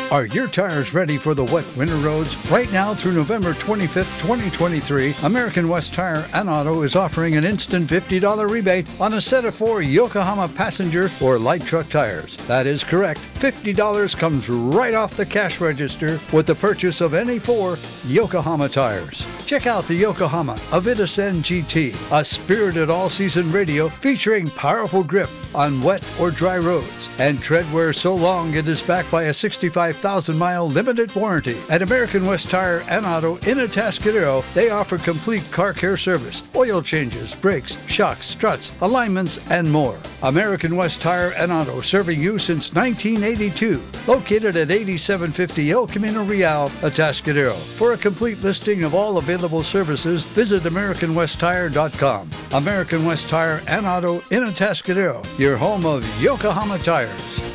Are your tires ready for the wet winter roads? Right now through November 25th, 2023, American West Tire and Auto is offering an instant $50 rebate on a set of 4 Yokohama passenger or light truck tires. That is correct. $50 comes right off the cash register with the purchase of any 4 Yokohama tires. Check out the Yokohama Avitasend GT, a spirited all-season radio featuring powerful grip on wet or dry roads and treadwear so long it is backed by a 65,000-mile limited warranty. At American West Tire and Auto in Atascadero, they offer complete car care service, oil changes, brakes, shocks, struts, alignments, and more. American West Tire and Auto, serving you since 1982. Located at 8750 El Camino Real, Atascadero. For a complete listing of all available services, visit AmericanWestTire.com. American West Tire and Auto in Atascadero, your home of Yokohama tires.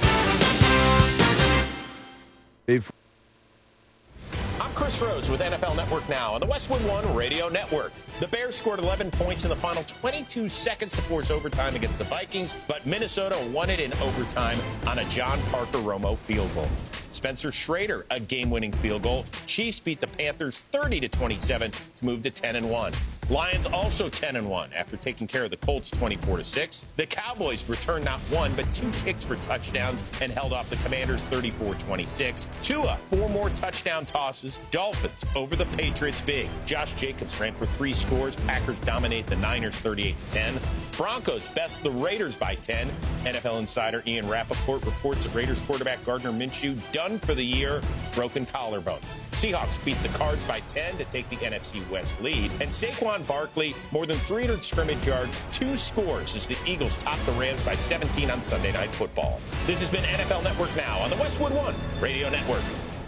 I'm Chris Rose with NFL Network Now on the Westwood One Radio Network. The Bears scored 11 points in the final 22 seconds to force overtime against the Vikings, but Minnesota won it in overtime on a John Parker Romo field goal. Spencer Schrader, a game-winning field goal. Chiefs beat the Panthers 30-27 to move to 10-1. Lions also 10-1 after taking care of the Colts 24-6. The Cowboys returned not 1 but 2 kicks for touchdowns and held off the Commanders 34-26. Tua, 4 more touchdown tosses. Dolphins over the Patriots big. Josh Jacobs ran for 3 scores. Packers dominate the Niners 38-10. Broncos best the Raiders by 10. NFL insider Ian Rappaport reports that Raiders quarterback Gardner Minshew done for the year, broken collarbone. Seahawks beat the Cards by 10 to take the NFC West lead. And Saquon Barkley, more than 300 scrimmage yards, 2 scores as the Eagles top the Rams by 17 on Sunday Night Football. This has been NFL Network Now on the Westwood One Radio Network.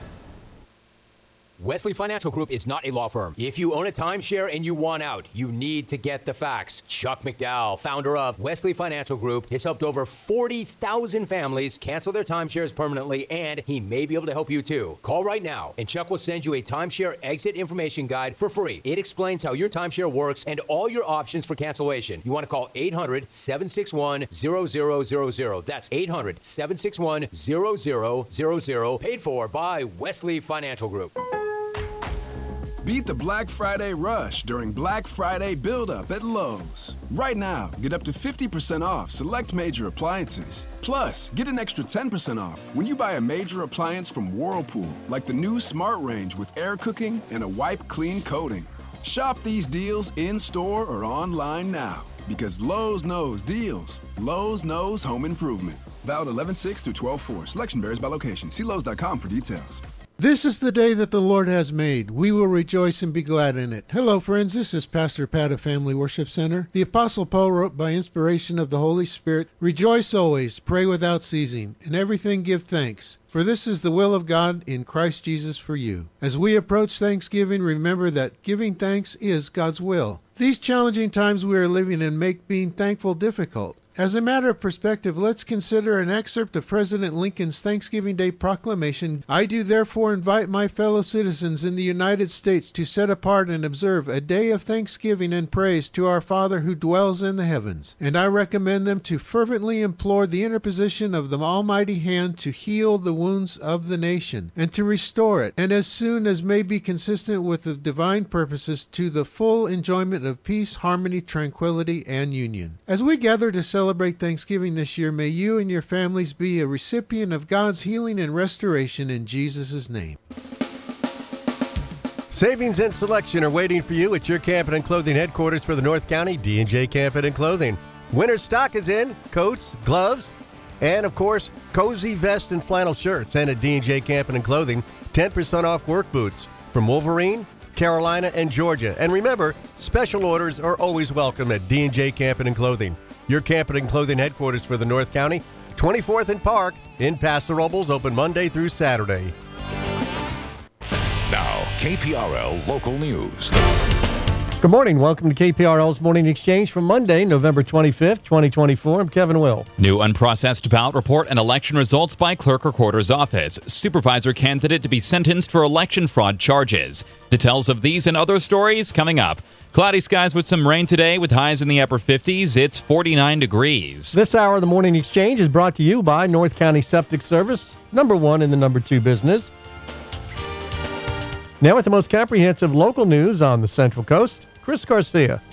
Wesley Financial Group is not a law firm. If you own a timeshare and you want out, you need to get the facts. Chuck McDowell, founder of Wesley Financial Group, has helped over 40,000 families cancel their timeshares permanently, and he may be able to help you too. Call right now, and Chuck will send you a timeshare exit information guide for free. It explains how your timeshare works and all your options for cancellation. You want to call 800-761-0000. That's 800-761-0000. Paid for by Wesley Financial Group. Beat the Black Friday rush during Black Friday Build-Up at Lowe's. Right now, get up to 50% off select major appliances. Plus, get an extra 10% off when you buy a major appliance from Whirlpool, like the new Smart Range with air cooking and a wipe clean coating. Shop these deals in-store or online now, because Lowe's knows deals. Lowe's knows home improvement. Valid 11/6 through 12/4. Selection varies by location. See Lowe's.com for details. This is the day that the Lord has made. We will rejoice and be glad in it. Hello, friends. This is Pastor Pat of Family Worship Center. The Apostle Paul wrote by inspiration of the Holy Spirit, "Rejoice always, pray without ceasing, in everything give thanks. For this is the will of God in Christ Jesus for you." As we approach Thanksgiving, remember that giving thanks is God's will. These challenging times we are living in make being thankful difficult. As a matter of perspective, let's consider an excerpt of President Lincoln's Thanksgiving Day proclamation. "I do therefore invite my fellow citizens in the United States to set apart and observe a day of thanksgiving and praise to our Father who dwells in the heavens. And I recommend them to fervently implore the interposition of the Almighty hand to heal the wounds of the nation, and to restore it, and as soon as may be consistent with the divine purposes, to the full enjoyment of peace, harmony, tranquility, and union." As we gather to celebrate Thanksgiving this year, may you and your families be a recipient of God's healing and restoration in Jesus' name. Savings and selection are waiting for you at your Camping and Clothing headquarters for the North County D&J Camping and Clothing. Winter stock is in, coats, gloves, and of course, cozy vest and flannel shirts. And at D&J Camping and Clothing, 10% off work boots from Wolverine, Carolina, and Georgia. And remember, special orders are always welcome at D&J Camping and Clothing. Your Camping and Clothing headquarters for the North County, 24th and Park in Paso Robles, open Monday through Saturday. Now, KPRL Local News. Good morning. Welcome to KPRL's Morning Exchange for Monday, November 25th, 2024. I'm Kevin Will. New unprocessed ballot report and election results by Clerk Recorder's Office. Supervisor candidate to be sentenced for election fraud charges. Details of these and other stories coming up. Cloudy skies with some rain today with highs in the upper 50s. It's 49 degrees. This hour of the Morning Exchange is brought to you by North County Septic Service, number 1 in the number 2 business. Now with the most comprehensive local news on the Central Coast, Chris Garcia.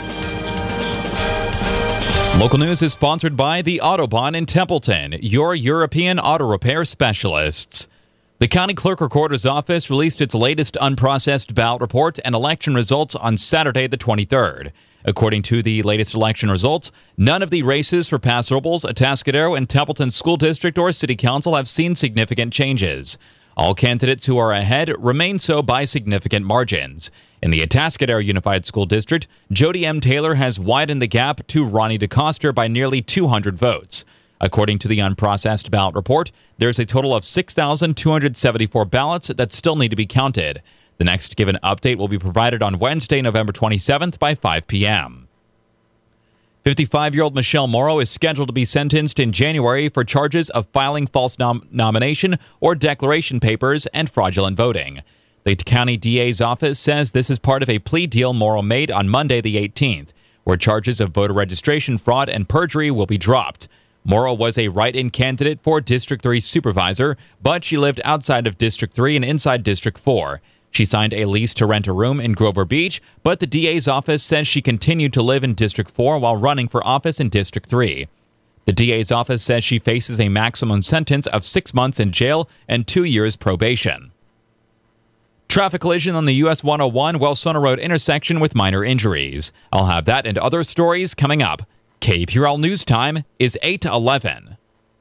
Local news is sponsored by the Autobahn in Templeton, your European auto repair specialists. The County Clerk Recorder's Office released its latest unprocessed ballot report and election results on Saturday the 23rd. According to the latest election results, none of the races for Paso Robles, Atascadero, and Templeton School District or City Council have seen significant changes. All candidates who are ahead remain so by significant margins. In the Atascadero Unified School District, Jody M. Taylor has widened the gap to Ronnie DeCoster by nearly 200 votes. According to the unprocessed ballot report, there's a total of 6,274 ballots that still need to be counted. The next given update will be provided on Wednesday, November 27th by 5 p.m. 55-year-old Michelle Morrow is scheduled to be sentenced in January for charges of filing false nomination or declaration papers and fraudulent voting. The county DA's office says this is part of a plea deal Morrow made on Monday the 18th, where charges of voter registration fraud and perjury will be dropped. Morrow was a write-in candidate for District 3 supervisor, but she lived outside of District 3 and inside District 4. She signed a lease to rent a room in Grover Beach, but the DA's office says she continued to live in District 4 while running for office in District 3. The DA's office says she faces a maximum sentence of 6 months in jail and 2 years probation. Traffic collision on the US 101 Wellsona Road intersection with minor injuries. I'll have that and other stories coming up. KPRL News Time is 8:11.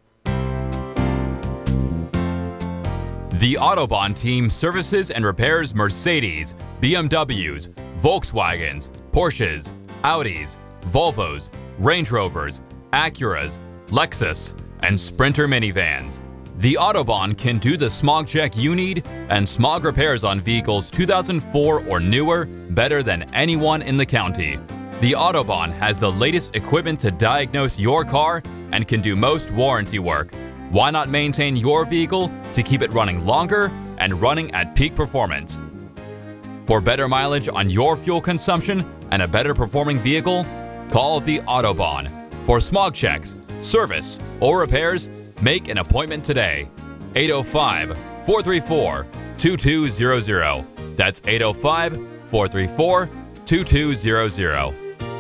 The Autobahn team services and repairs Mercedes, BMWs, Volkswagens, Porsches, Audis, Volvos, Range Rovers, Acuras, Lexus, and Sprinter minivans. The Autobahn can do the smog check you need and smog repairs on vehicles 2004 or newer better than anyone in the county. The Autobahn has the latest equipment to diagnose your car and can do most warranty work. Why not maintain your vehicle to keep it running longer and running at peak performance? For better mileage on your fuel consumption and a better performing vehicle, call the Autobahn. For smog checks, service, or repairs, make an appointment today. 805-434-2200. That's 805-434-2200.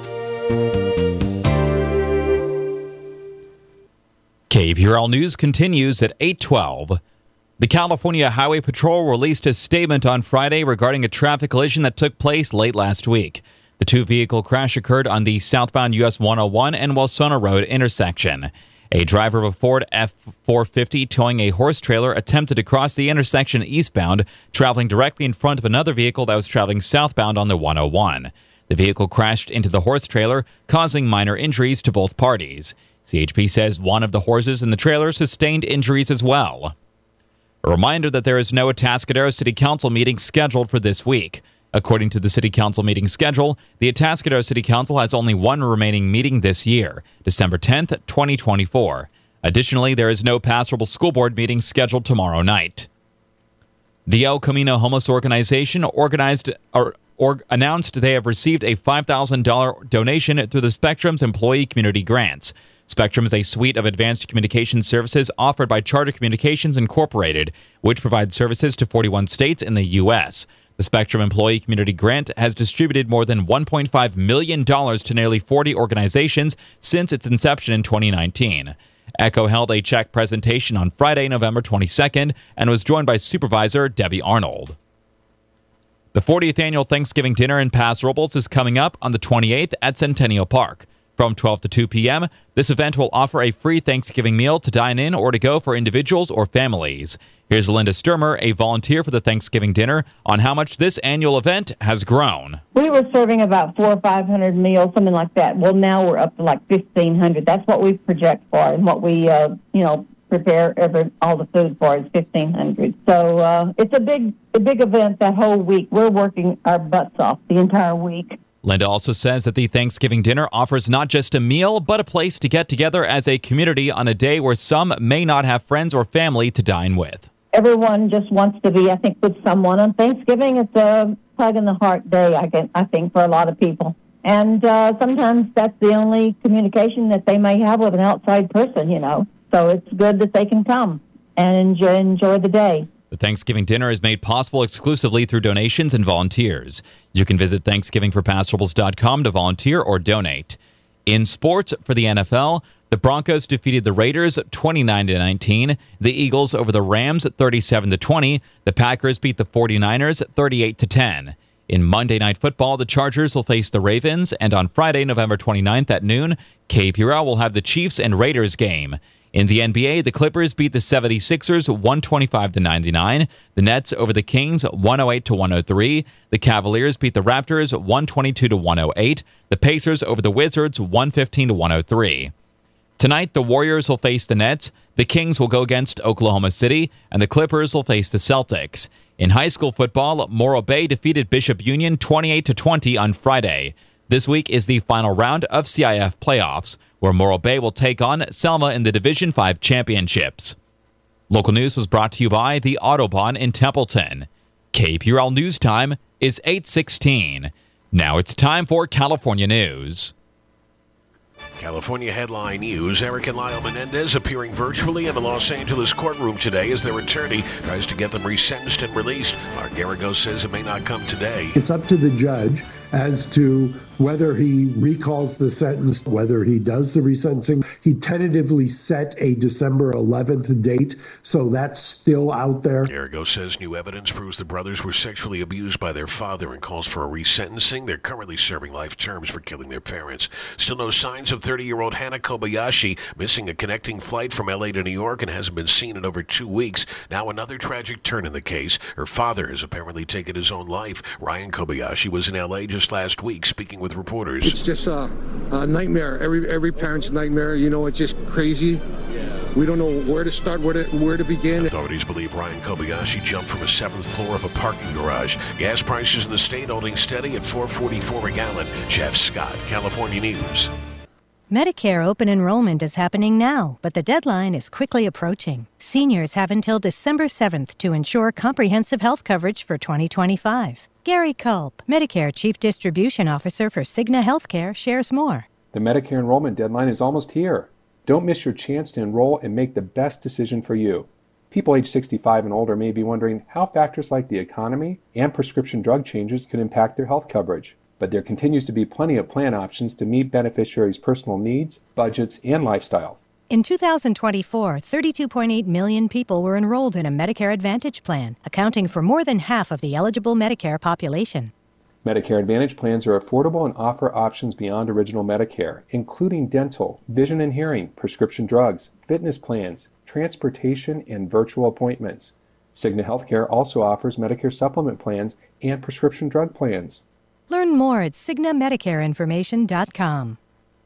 KPRL News continues at 8:12. The California Highway Patrol released a statement on Friday regarding a traffic collision that took place late last week. The two-vehicle crash occurred on the southbound US 101 and Wellsona Road intersection. A driver of a Ford F-450 towing a horse trailer attempted to cross the intersection eastbound, traveling directly in front of another vehicle that was traveling southbound on the 101. The vehicle crashed into the horse trailer, causing minor injuries to both parties. CHP says one of the horses in the trailer sustained injuries as well. A reminder that there is no Atascadero City Council meeting scheduled for this week. According to the City Council meeting schedule, the Atascadero City Council has only one remaining meeting this year, December 10th, 2024. Additionally, there is no Paso Robles School Board meeting scheduled tomorrow night. The El Camino Homeless Organization announced they have received a $5,000 donation through the Spectrum's Employee Community Grants. Spectrum is a suite of advanced communication services offered by Charter Communications Incorporated, which provides services to 41 states in the U.S. The Spectrum Employee Community Grant has distributed more than $1.5 million to nearly 40 organizations since its inception in 2019. ECHO held a check presentation on Friday, November 22nd, and was joined by Supervisor Debbie Arnold. The 40th Annual Thanksgiving Dinner in Paso Robles is coming up on the 28th at Centennial Park. From 12 to 2 p.m., this event will offer a free Thanksgiving meal to dine in or to go for individuals or families. Here's Linda Sturmer, a volunteer for the Thanksgiving dinner, on how much this annual event has grown. We were serving about 400 or 500 meals, something like that. Well, now we're up to like 1,500. That's what we project for, and what we, prepare all the food for is 1,500. So it's a big event that whole week. We're working our butts off the entire week. Linda also says that the Thanksgiving dinner offers not just a meal, but a place to get together as a community on a day where some may not have friends or family to dine with. Everyone just wants to be, I think, with someone. On Thanksgiving, it's a hug-in-the-heart day, I think, for a lot of people. And sometimes that's the only communication that they may have with an outside person, So it's good that they can come and enjoy the day. The Thanksgiving dinner is made possible exclusively through donations and volunteers. You can visit ThanksgivingForPastorals.com to volunteer or donate. In sports for the NFL, the Broncos defeated the Raiders 29-19, the Eagles over the Rams 37-20, the Packers beat the 49ers 38-10. In Monday Night Football, the Chargers will face the Ravens, and on Friday, November 29th at noon, KPRL will have the Chiefs and Raiders game. In the NBA, the Clippers beat the 76ers 125-99, the Nets over the Kings 108-103, the Cavaliers beat the Raptors 122-108, the Pacers over the Wizards 115-103. Tonight, the Warriors will face the Nets, the Kings will go against Oklahoma City, and the Clippers will face the Celtics. In high school football, Morro Bay defeated Bishop Union 28-20 on Friday. This week is the final round of CIF playoffs, where Morro Bay will take on Selma in the Division 5 championships. Local news was brought to you by the Autobahn in Templeton. KPRL News Time is 8:16. Now it's time for California News. California headline news. Eric and Lyle Menendez appearing virtually in a Los Angeles courtroom today as their attorney tries to get them resentenced and released. Mark Garagos says it may not come today. It's up to the judge as to whether he recalls the sentence, whether he does the resentencing. He tentatively set a December 11th date, so that's still out there. Garagos says new evidence proves the brothers were sexually abused by their father and calls for a resentencing. They're currently serving life terms for killing their parents. Still no signs of 30-year-old Hannah Kobayashi, missing a connecting flight from L.A. to New York and hasn't been seen in over 2 weeks. Now another tragic turn in the case. Her father has apparently taken his own life. Ryan Kobayashi was in L.A. just last week speaking with reporters. It's just a nightmare. Every parent's nightmare. It's just crazy. We don't know where to start, where to begin. Authorities believe Ryan Kobayashi jumped from a 7th floor of a parking garage. Gas prices in the state holding steady at $4.44 a gallon. Jeff Scott, California News. Medicare open enrollment is happening now, but the deadline is quickly approaching. Seniors have until December 7th to ensure comprehensive health coverage for 2025. Gary Culp, Medicare Chief Distribution Officer for Cigna Healthcare, shares more. The Medicare enrollment deadline is almost here. Don't miss your chance to enroll and make the best decision for you. People age 65 and older may be wondering how factors like the economy and prescription drug changes could impact their health coverage. But there continues to be plenty of plan options to meet beneficiaries' personal needs, budgets, and lifestyles. In 2024, 32.8 million people were enrolled in a Medicare Advantage plan, accounting for more than half of the eligible Medicare population. Medicare Advantage plans are affordable and offer options beyond original Medicare, including dental, vision and hearing, prescription drugs, fitness plans, transportation, and virtual appointments. Cigna Healthcare also offers Medicare supplement plans and prescription drug plans. Learn more at CignaMedicareInformation.com.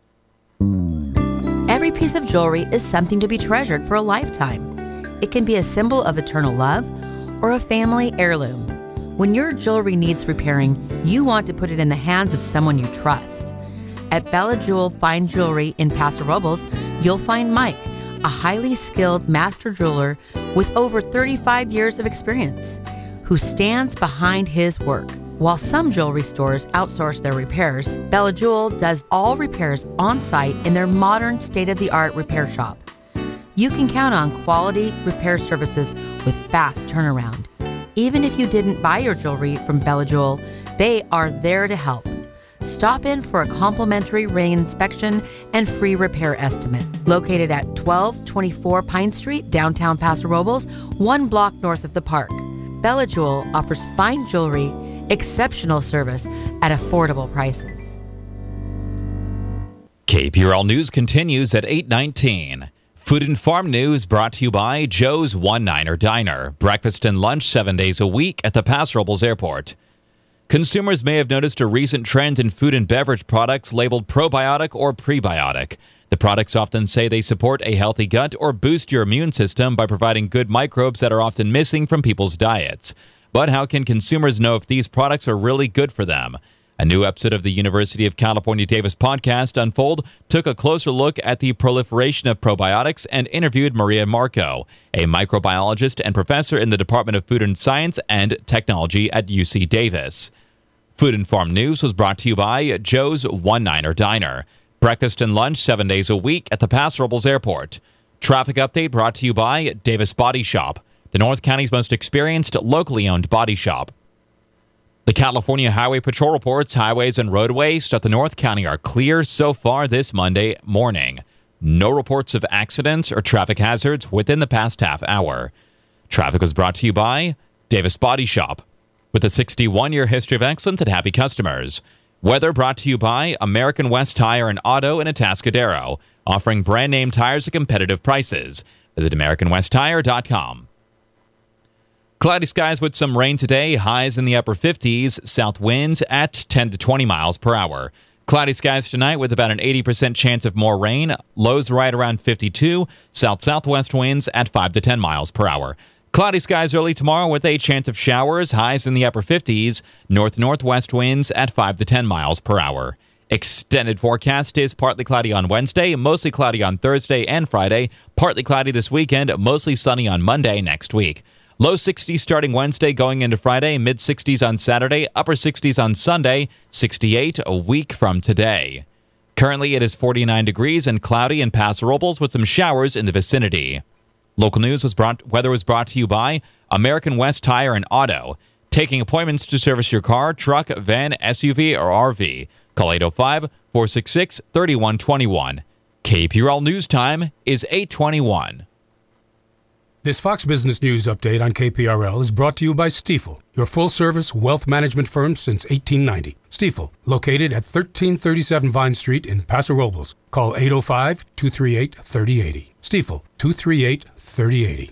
Every piece of jewelry is something to be treasured for a lifetime. It can be a symbol of eternal love or a family heirloom. When your jewelry needs repairing, you want to put it in the hands of someone you trust. At Bella Jewel Fine Jewelry in Paso Robles, you'll find Mike, a highly skilled master jeweler with over 35 years of experience, who stands behind his work. While some jewelry stores outsource their repairs, Bella Jewel does all repairs on-site in their modern state-of-the-art repair shop. You can count on quality repair services with fast turnaround. Even if you didn't buy your jewelry from Bella Jewel, they are there to help. Stop in for a complimentary ring inspection and free repair estimate. Located at 1224 Pine Street, downtown Paso Robles, 1 block north of the park. Bella Jewel offers fine jewelry, exceptional service at affordable prices. KPRL News continues at 8:19. Food and Farm News brought to you by Joe's One Niner Diner. Breakfast and lunch 7 days a week at the Paso Robles Airport. Consumers may have noticed a recent trend in food and beverage products labeled probiotic or prebiotic. The products often say they support a healthy gut or boost your immune system by providing good microbes that are often missing from people's diets. But how can consumers know if these products are really good for them? A new episode of the University of California, Davis podcast, Unfold, took a closer look at the proliferation of probiotics and interviewed Maria Marco, a microbiologist and professor in the Department of Food and Science and Technology at UC Davis. Food Informed News was brought to you by Joe's One-Niner Diner. Breakfast and lunch 7 days a week at the Paso Robles Airport. Traffic update brought to you by Davis Body Shop, the North County's most experienced locally owned body shop. The California Highway Patrol reports highways and roadways throughout the North County are clear so far this Monday morning. No reports of accidents or traffic hazards within the past half hour. Traffic was brought to you by Davis Body Shop, with a 61-year history of excellence and happy customers. Weather brought to you by American West Tire and Auto in Atascadero, offering brand name tires at competitive prices. Visit AmericanWestTire.com. Cloudy skies with some rain today, highs in the upper 50s, south winds at 10 to 20 miles per hour. Cloudy skies tonight with about an 80% chance of more rain, lows right around 52, south-southwest winds at 5 to 10 miles per hour. Cloudy skies early tomorrow with a chance of showers, highs in the upper 50s, north-northwest winds at 5 to 10 miles per hour. Extended forecast is partly cloudy on Wednesday, mostly cloudy on Thursday and Friday, partly cloudy this weekend, mostly sunny on Monday next week. Low 60s starting Wednesday going into Friday, mid-60s on Saturday, upper 60s on Sunday, 68 a week from today. Currently it is 49 degrees and cloudy in Paso Robles with some showers in the vicinity. Local news weather was brought to you by American West Tire and Auto. Taking appointments to service your car, truck, van, SUV, or RV. Call 805-466-3121. KPRL News Time is 8:21. This Fox Business News update on KPRL is brought to you by Stifel, your full-service wealth management firm since 1890. Stifel, located at 1337 Vine Street in Paso Robles. Call 805-238-3080. Stifel, 238-3080.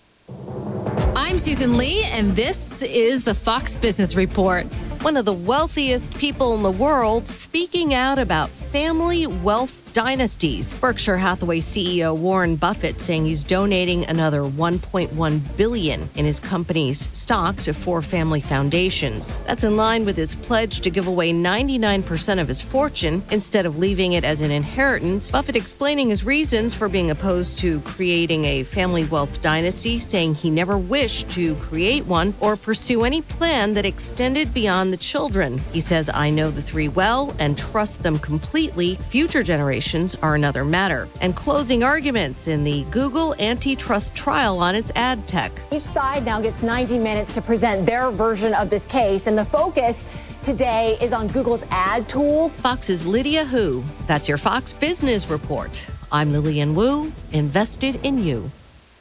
I'm Susan Lee, and this is the Fox Business Report. One of the wealthiest people in the world speaking out about family wealth dynasties. Berkshire Hathaway CEO Warren Buffett saying he's donating another $1.1 billion in his company's stock to 4 family foundations. That's in line with his pledge to give away 99% of his fortune instead of leaving it as an inheritance. Buffett explaining his reasons for being opposed to creating a family wealth dynasty, saying he never wished to create one or pursue any plan that extended beyond the children. He says, "I know the 3 well and trust them completely. Future generations are another matter." And closing arguments in the Google antitrust trial on its ad tech. Each side now gets 90 minutes to present their version of this case, and the focus today is on Google's ad tools. Fox's Lydia Hu. That's your Fox Business Report. I'm Lillian Wu, invested in you.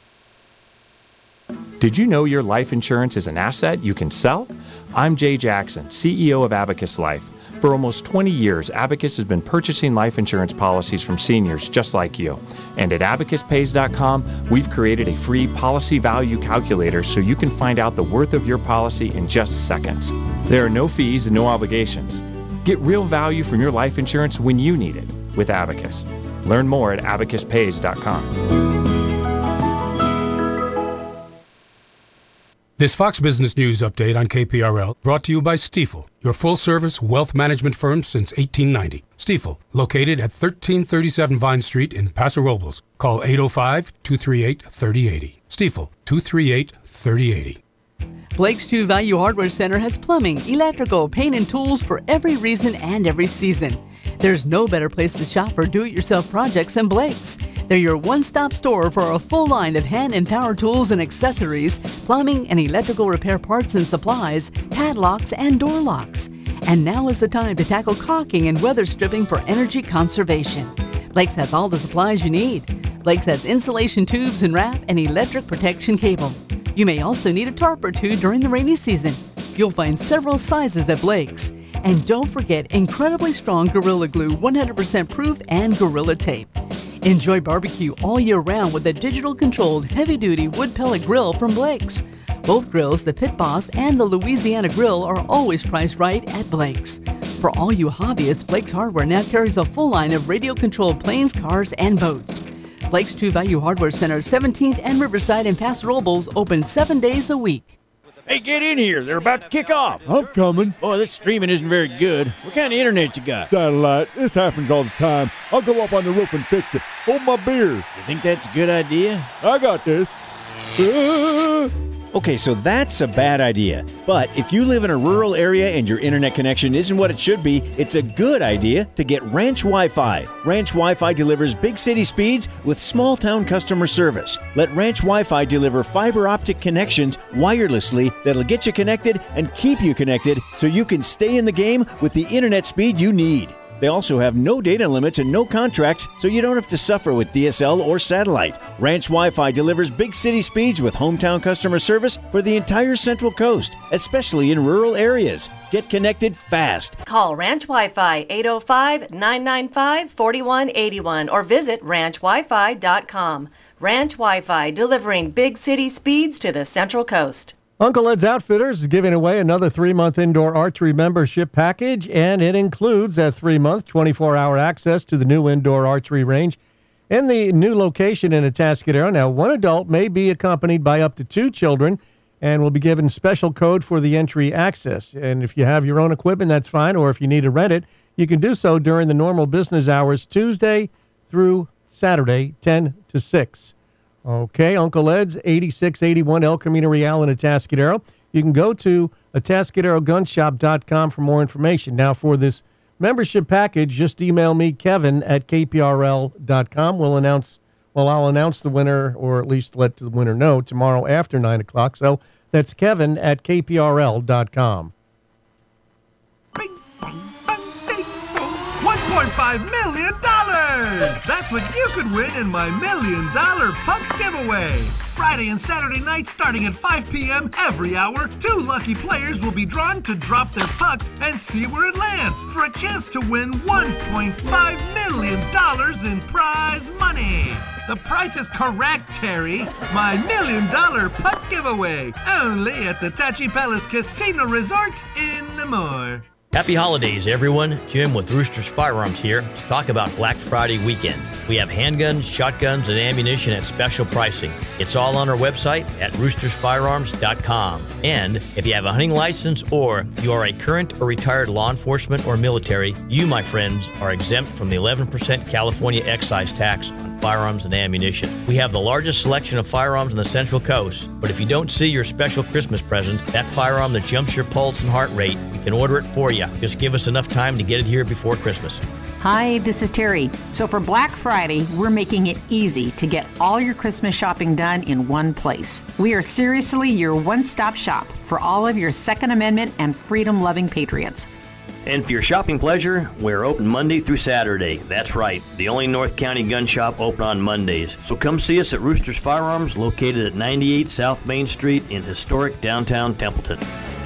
Did you know your life insurance is an asset you can sell? I'm Jay Jackson, CEO of Abacus Life. For almost 20 years, Abacus has been purchasing life insurance policies from seniors just like you. And at AbacusPays.com, we've created a free policy value calculator so you can find out the worth of your policy in just seconds. There are no fees and no obligations. Get real value from your life insurance when you need it with Abacus. Learn more at AbacusPays.com. This Fox Business News update on KPRL brought to you by Stifel, your full-service wealth management firm since 1890. Stifel, located at 1337 Vine Street in Paso Robles. Call 805-238-3080. Stifel, 238-3080. Blake's True Value Hardware Center has plumbing, electrical, paint, and tools for every reason and every season. There's no better place to shop for do-it-yourself projects than Blake's. They're your one-stop store for a full line of hand and power tools and accessories, plumbing and electrical repair parts and supplies, padlocks and door locks. And now is the time to tackle caulking and weather stripping for energy conservation. Blake's has all the supplies you need. Blake's has insulation tubes and wrap and electric protection cable. You may also need a tarp or two during the rainy season. You'll find several sizes at Blake's. And don't forget incredibly strong Gorilla Glue, 100% proof, and Gorilla Tape. Enjoy barbecue all year round with a digital-controlled heavy-duty wood pellet grill from Blake's. Both grills, the Pit Boss and the Louisiana Grill, are always priced right at Blake's. For all you hobbyists, Blake's Hardware now carries a full line of radio-controlled planes, cars, and boats. Blake's True Value Hardware Center, 17th and Riverside in Paso Robles, open 7 days a week. Hey, get in here. They're about to kick off. I'm coming. Boy, this streaming isn't very good. What kind of internet you got? Satellite. This happens all the time. I'll go up on the roof and fix it. Hold my beer. You think that's a good idea? I got this. Okay, so that's a bad idea. But if you live in a rural area and your internet connection isn't what it should be, it's a good idea to get Ranch Wi-Fi. Ranch Wi-Fi delivers big city speeds with small town customer service. Let Ranch Wi-Fi deliver fiber optic connections wirelessly that'll get you connected and keep you connected so you can stay in the game with the internet speed you need. They also have no data limits and no contracts, so you don't have to suffer with DSL or satellite. Ranch Wi-Fi delivers big city speeds with hometown customer service for the entire Central Coast, especially in rural areas. Get connected fast. Call Ranch Wi-Fi 805-995-4181 or visit ranchwifi.com. Ranch Wi-Fi, delivering big city speeds to the Central Coast. Uncle Ed's Outfitters is giving away another 3-month indoor archery membership package, and it includes that 3-month, 24-hour access to the new indoor archery range and the new location in Atascadero. Now, one adult may be accompanied by up to 2 children and will be given special code for the entry access. And if you have your own equipment, that's fine, or if you need to rent it, you can do so during the normal business hours, Tuesday through Saturday, 10 to 6. Okay, Uncle Ed's, 8681 El Camino Real in Atascadero. You can go to AtascaderoGunshop.com for more information. Now, for this membership package, just email me, Kevin, at KPRL.com. I'll announce the winner, or at least let the winner know, tomorrow after 9 o'clock. So that's Kevin at KPRL.com. $1.5 million! That's what you could win in my $1 million puck giveaway. Friday and Saturday nights starting at 5 p.m. every hour, 2 lucky players will be drawn to drop their pucks and see where it lands for a chance to win $1.5 million in prize money. The price is correct, Terry. My $1 million puck giveaway. Only at the Tachi Palace Casino Resort in Lemoore. Happy holidays, everyone. Jim with Roosters Firearms here to talk about Black Friday weekend. We have handguns, shotguns, and ammunition at special pricing. It's all on our website at roostersfirearms.com. And if you have a hunting license or you are a current or retired law enforcement or military, you, my friends, are exempt from the 11% California excise tax on firearms and ammunition. We have the largest selection of firearms on the Central Coast, but if you don't see your special Christmas present, that firearm that jumps your pulse and heart rate, we can order it for you. Just give us enough time to get it here before Christmas. Hi, this is Terry. So for Black Friday, we're making it easy to get all your Christmas shopping done in one place. We are seriously your one-stop shop for all of your Second Amendment and freedom-loving patriots. And for your shopping pleasure, we're open Monday through Saturday. That's right, the only North County gun shop open on Mondays. So come see us at Roosters Firearms, located at 98 South Main Street in historic downtown Templeton.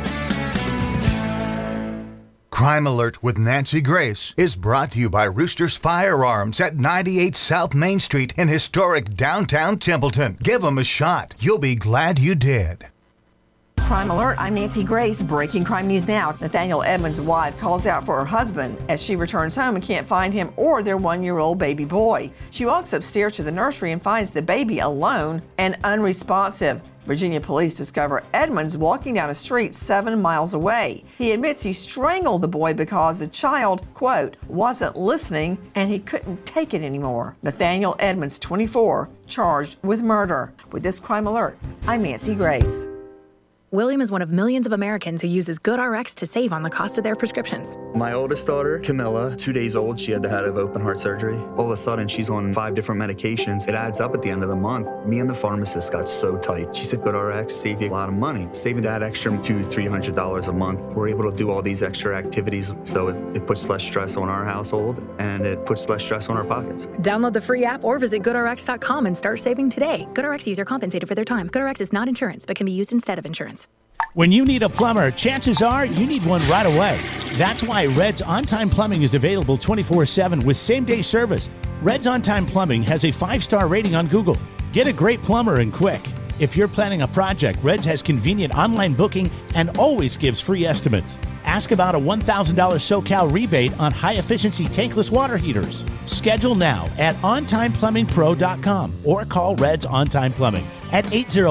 Crime Alert with Nancy Grace is brought to you by Roosters Firearms at 98 South Main Street in historic downtown Templeton. Give them a shot. You'll be glad you did. Crime Alert, I'm Nancy Grace. Breaking crime news now. Nathaniel Edmonds' wife calls out for her husband as she returns home and can't find him or their 1-year-old baby boy. She walks upstairs to the nursery and finds the baby alone and unresponsive. Virginia police discover Edmonds walking down a street 7 miles away. He admits he strangled the boy because the child, quote, wasn't listening and he couldn't take it anymore. Nathaniel Edmonds, 24, charged with murder. With this Crime Alert, I'm Nancy Grace. William is one of millions of Americans who uses GoodRx to save on the cost of their prescriptions. My oldest daughter, Camilla, 2 days old, she had to have open heart surgery. All of a sudden, she's on 5 different medications. It adds up at the end of the month. Me and the pharmacist got so tight. She said, GoodRx save you a lot of money. Saving that extra $200-300 a month. We're able to do all these extra activities, so it puts less stress on our household, and it puts less stress on our pockets. Download the free app or visit GoodRx.com and start saving today. GoodRx user compensated for their time. GoodRx is not insurance, but can be used instead of insurance. When you need a plumber, chances are you need one right away. That's why Red's On-Time Plumbing is available 24/7 with same-day service. Red's On-Time Plumbing has a 5-star rating on Google. Get a great plumber and quick. If you're planning a project, Red's has convenient online booking and always gives free estimates. Ask about a $1,000 SoCal rebate on high-efficiency tankless water heaters. Schedule now at ontimeplumbingpro.com or call Red's On-Time Plumbing at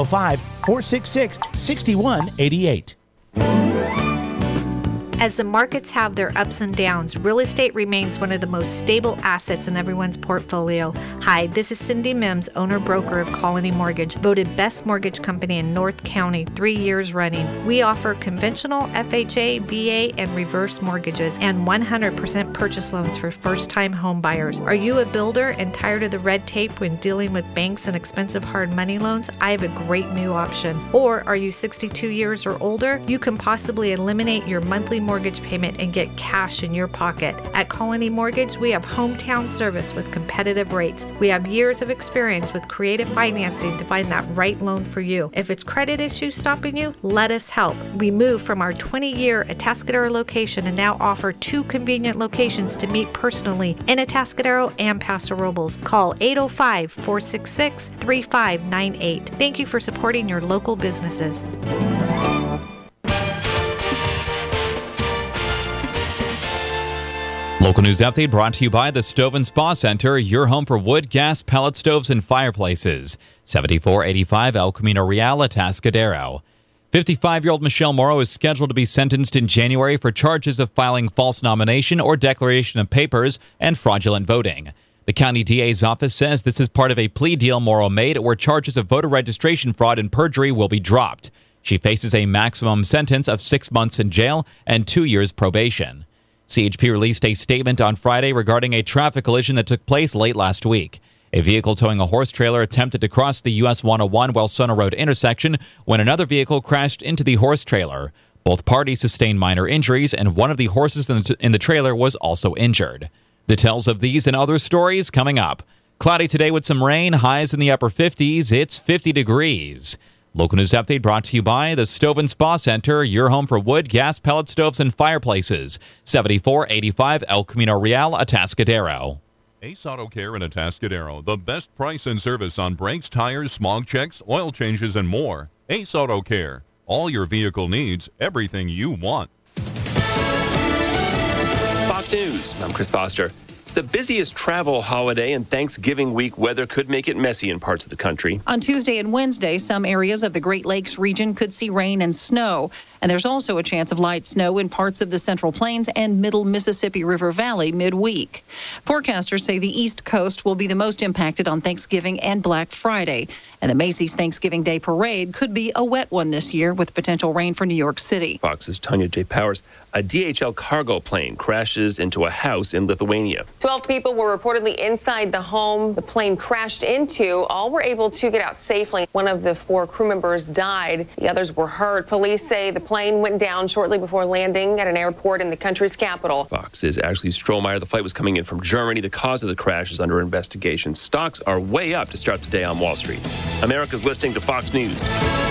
805-466-6188. As the markets have their ups and downs, real estate remains one of the most stable assets in everyone's portfolio. Hi, this is Cindy Mims, owner-broker of Colony Mortgage, voted best mortgage company in North County 3 years running. We offer conventional FHA, VA, and reverse mortgages and 100% purchase loans for first-time home buyers. Are you a builder and tired of the red tape when dealing with banks and expensive hard money loans? I have a great new option. Or are you 62 years or older? You can possibly eliminate your monthly mortgage payment and get cash in your pocket. At Colony Mortgage, we have hometown service with competitive rates. We have years of experience with creative financing to find that right loan for you. If it's credit issues stopping you, let us help. We moved from our 20-year Atascadero location and now offer 2 convenient locations to meet personally in Atascadero and Paso Robles. Call 805-466-3598. Thank you for supporting your local businesses. Local news update brought to you by the Stove and Spa Center, your home for wood, gas, pellet stoves, and fireplaces. 7485 El Camino Real, Atascadero. 55-year-old Michelle Morrow is scheduled to be sentenced in January for charges of filing false nomination or declaration of papers and fraudulent voting. The county DA's office says this is part of a plea deal Morrow made where charges of voter registration fraud and perjury will be dropped. She faces a maximum sentence of 6 months in jail and 2 years probation. CHP released a statement on Friday regarding a traffic collision that took place late last week. A vehicle towing a horse trailer attempted to cross the US 101 Wellsona Road intersection when another vehicle crashed into the horse trailer. Both parties sustained minor injuries, and one of the horses in the trailer was also injured. Details of these and other stories coming up. Cloudy today with some rain, highs in the upper 50s. It's 50 degrees. Local news update brought to you by the Stove and Spa Center, your home for wood, gas, pellet stoves, and fireplaces. 7485 El Camino Real, Atascadero. Ace Auto Care in Atascadero, the best price and service on brakes, tires, smog checks, oil changes, and more. Ace Auto Care, all your vehicle needs, everything you want. Fox News, I'm Chris Foster. It's the busiest travel holiday, and Thanksgiving week weather could make it messy in parts of the country. On Tuesday and Wednesday, some areas of the Great Lakes region could see rain and snow. And there's also a chance of light snow in parts of the Central Plains and Middle Mississippi River Valley midweek. Forecasters say the East Coast will be the most impacted on Thanksgiving and Black Friday. And the Macy's Thanksgiving Day Parade could be a wet one this year with potential rain for New York City. Fox's Tanya J. Powers. A DHL cargo plane crashes into a house in Lithuania. 12 people were reportedly inside the home the plane crashed into. All were able to get out safely. One of the 4 crew members died. The others were hurt. Police say the plane went down shortly before landing at an airport in the country's capital. Fox's Ashley Strohmeyer. The flight was coming in from Germany. The cause of the crash is under investigation. Stocks are way up to start the day on Wall Street. America's listening to Fox News.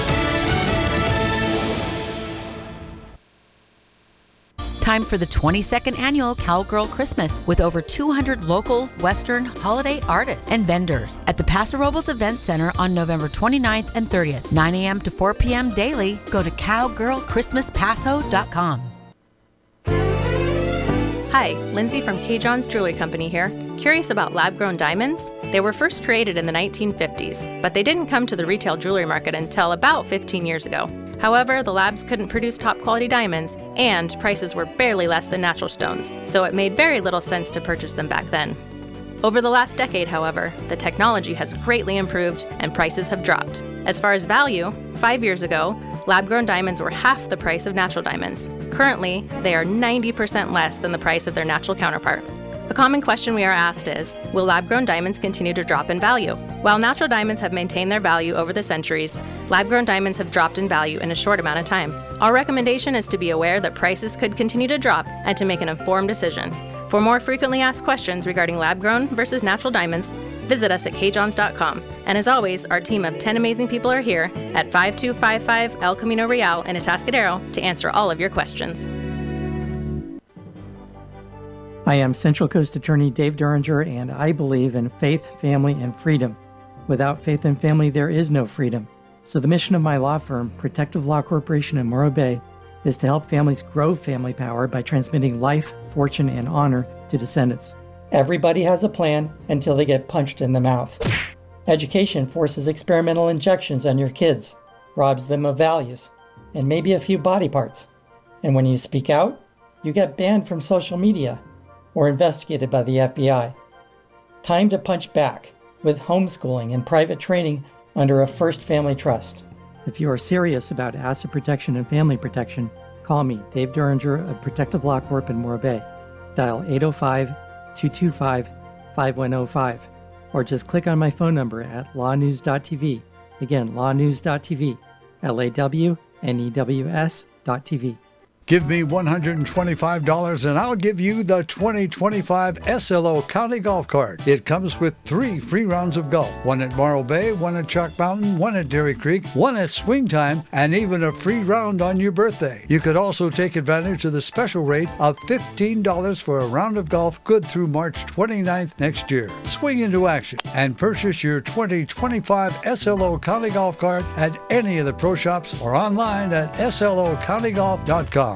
Time for the 22nd annual Cowgirl Christmas with over 200 local Western holiday artists and vendors at the Paso Robles Event Center on November 29th and 30th, 9 a.m. to 4 p.m. daily. Go to cowgirlchristmaspaso.com. Hi, Lindsay from K. John's Jewelry Company here. Curious about lab-grown diamonds? They were first created in the 1950s, but they didn't come to the retail jewelry market until about 15 years ago. However, the labs couldn't produce top-quality diamonds, and prices were barely less than natural stones, so it made very little sense to purchase them back then. Over the last decade, however, the technology has greatly improved and prices have dropped. As far as value, 5 years ago, lab-grown diamonds were half the price of natural diamonds. Currently, they are 90% less than the price of their natural counterpart. A common question we are asked is, will lab-grown diamonds continue to drop in value? While natural diamonds have maintained their value over the centuries, lab-grown diamonds have dropped in value in a short amount of time. Our recommendation is to be aware that prices could continue to drop and to make an informed decision. For more frequently asked questions regarding lab-grown versus natural diamonds, visit us at kjohns.com. And as always, our team of 10 amazing people are here at 5255 El Camino Real in Atascadero to answer all of your questions. I am Central Coast Attorney Dave Duringer, and I believe in faith, family, and freedom. Without faith and family, there is no freedom. So the mission of my law firm, Protective Law Corporation in Morro Bay, is to help families grow family power by transmitting life, fortune, and honor to descendants. Everybody has a plan until they get punched in the mouth. Education forces experimental injections on your kids, robs them of values, and maybe a few body parts. And when you speak out, you get banned from social media or investigated by the FBI. Time to punch back with homeschooling and private training under a First Family Trust. If you are serious about asset protection and family protection, call me, Dave Duringer of Protective Law Corp in Morro Bay. Dial 805-225-5105 or just click on my phone number at lawnews.tv. Again, lawnews.tv, LAWNEWS.tv. Give me $125 and I'll give you the 2025 SLO County Golf Cart. It comes with 3 free rounds of golf. One at Morro Bay, one at Chalk Mountain, one at Dairy Creek, one at Swing Time, and even a free round on your birthday. You could also take advantage of the special rate of $15 for a round of golf good through March 29th next year. Swing into action and purchase your 2025 SLO County Golf Cart at any of the pro shops or online at slocountygolf.com.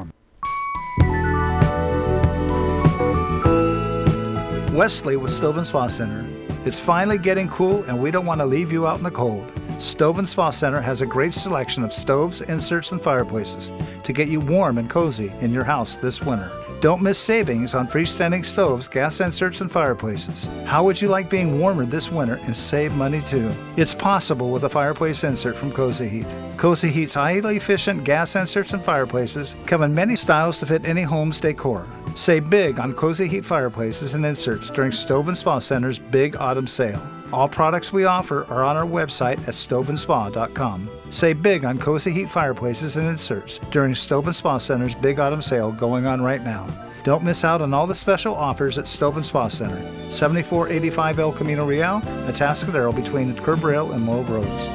Wesley with Stove and Spa Center. It's finally getting cool and we don't want to leave you out in the cold. Stove and Spa Center has a great selection of stoves, inserts, and fireplaces to get you warm and cozy in your house this winter. Don't miss savings on freestanding stoves, gas inserts, and fireplaces. How would you like being warmer this winter and save money too? It's possible with a fireplace insert from Cozy Heat. Cozy Heat's highly efficient gas inserts and fireplaces come in many styles to fit any home's decor. Save big on Cozy Heat fireplaces and inserts during Stove and Spa Center's Big Autumn Sale. All products we offer are on our website at stoveandspa.com. Save big on Cozy Heat fireplaces and inserts during Stove and Spa Center's Big Autumn Sale going on right now. Don't miss out on all the special offers at Stove and Spa Center, 7485 El Camino Real, Atascadero between Curb Rail and Morro Roads.